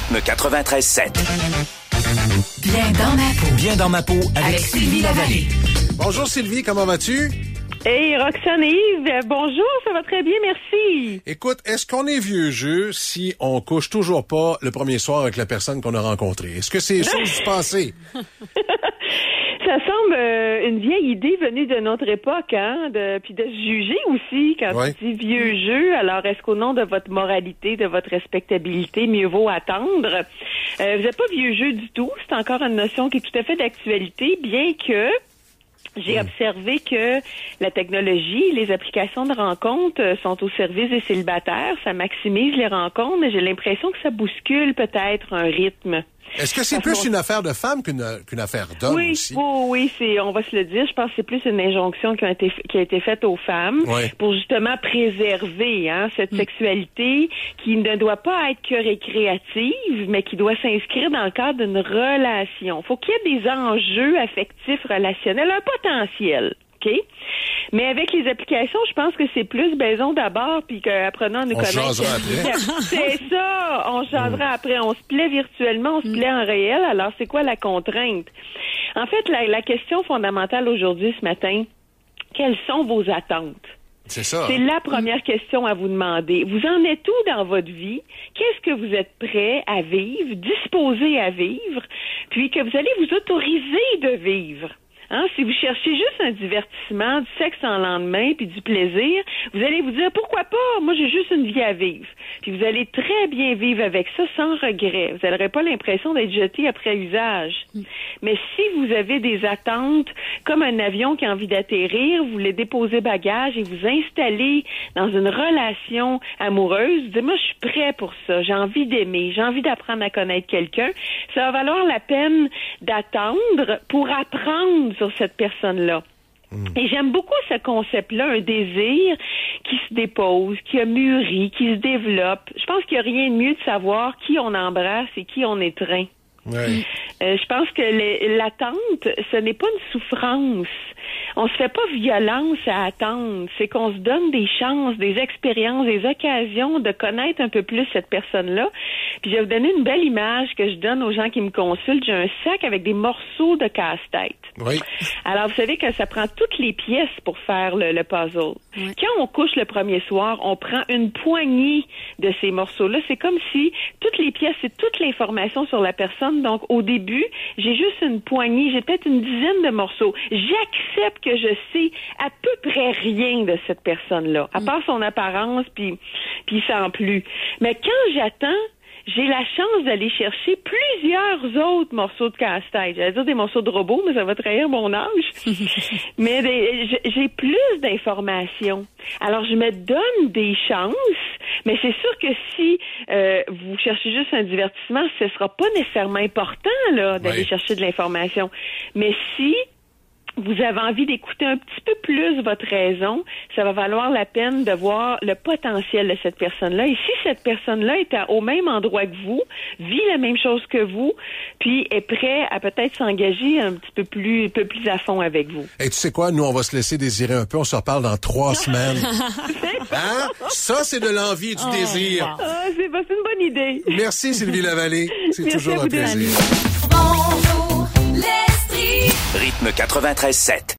Rythme 93.7. Bien dans ma peau. Bien dans ma peau avec Sylvie Lavallée. Bonjour Sylvie, comment vas-tu? Hey, Roxane et Yves, bonjour, ça va très bien, merci. Écoute, est-ce qu'on est vieux jeu si on couche toujours pas le premier soir avec la personne qu'on a rencontrée? Est-ce que c'est chose du passé? Ça semble une vieille idée venue de notre époque, hein, puis de se juger aussi quand tu dis vieux jeu. Alors, est-ce qu'au nom de votre moralité, de votre respectabilité, mieux vaut attendre? Vous n'êtes pas vieux jeu du tout. C'est encore une notion qui est tout à fait d'actualité, bien que j'ai observé que la technologie, les applications de rencontres sont au service des célibataires. Ça maximise les rencontres, mais j'ai l'impression que ça bouscule peut-être un rythme. Est-ce que c'est plus une affaire de femme qu'une affaire d'homme aussi? Oui, on va se le dire. Je pense que c'est plus une injonction qui a été faite aux femmes pour justement préserver cette sexualité qui ne doit pas être que récréative, mais qui doit s'inscrire dans le cadre d'une relation. Faut qu'il y ait des enjeux affectifs relationnels, un potentiel. OK? Mais avec les applications, je pense que c'est plus baisons d'abord, puis qu'apprenant à nous connaître. On jasera après. C'est ça, on jasera après. On se plaît virtuellement, on se plaît en réel. Alors, c'est quoi la contrainte? En fait, la question fondamentale aujourd'hui, ce matin, quelles sont vos attentes? C'est ça. C'est la première question à vous demander. Vous en êtes où dans votre vie? Qu'est-ce que vous êtes prêt à vivre, disposé à vivre, puis que vous allez vous autoriser de vivre? Si vous cherchez juste un divertissement, du sexe en lendemain, puis du plaisir, vous allez vous dire, pourquoi pas? Moi, j'ai juste une vie à vivre. Puis vous allez très bien vivre avec ça sans regret. Vous n'aurez pas l'impression d'être jeté après usage. Mais si vous avez des attentes, comme un avion qui a envie d'atterrir, vous voulez déposer bagage et vous installer dans une relation amoureuse, vous dites, moi, je suis prêt pour ça. J'ai envie d'aimer. J'ai envie d'apprendre à connaître quelqu'un. Ça va valoir la peine d'attendre pour apprendre sur cette personne-là. Et j'aime beaucoup ce concept-là, un désir qui se dépose, qui a mûri, qui se développe. Je pense qu'il n'y a rien de mieux de savoir qui on embrasse et qui on étreint. Je pense que l'attente, ce n'est pas une souffrance. On se fait pas violence à attendre. C'est qu'on se donne des chances, des expériences, des occasions de connaître un peu plus cette personne-là. Puis je vais vous donner une belle image que je donne aux gens qui me consultent. J'ai un sac avec des morceaux de casse-tête. Oui. Alors, vous savez que ça prend toutes les pièces pour faire le puzzle. Quand on couche le premier soir, on prend une poignée de ces morceaux-là. C'est comme si toutes les pièces, c'est toute l'information sur la personne. Donc, au début, j'ai juste une poignée, j'ai peut-être une dizaine de morceaux. J'accepte que je sais à peu près rien de cette personne-là, à part son apparence, puis sans plus. Mais quand j'attends, j'ai la chance d'aller chercher plusieurs autres morceaux de casse-tête. J'allais dire des morceaux de robot, mais ça va trahir mon âge. Mais j'ai plus d'informations. Alors, je me donne des chances, mais c'est sûr que si vous cherchez juste un divertissement, ce sera pas nécessairement important là d'aller chercher de l'information. Mais si vous avez envie d'écouter un petit peu plus votre raison, ça va valoir la peine de voir le potentiel de cette personne-là. Et si cette personne-là est au même endroit que vous, vit la même chose que vous, puis est prêt à peut-être s'engager un peu plus à fond avec vous. Et tu sais quoi? Nous, on va se laisser désirer un peu. On se reparle dans 3 semaines. Hein? Ça, c'est de l'envie et du désir. Wow. C'est une bonne idée. Merci, Sylvie Lavallée. C'est toujours un plaisir. Bonjour, l'Estrie. Rythme 93.7.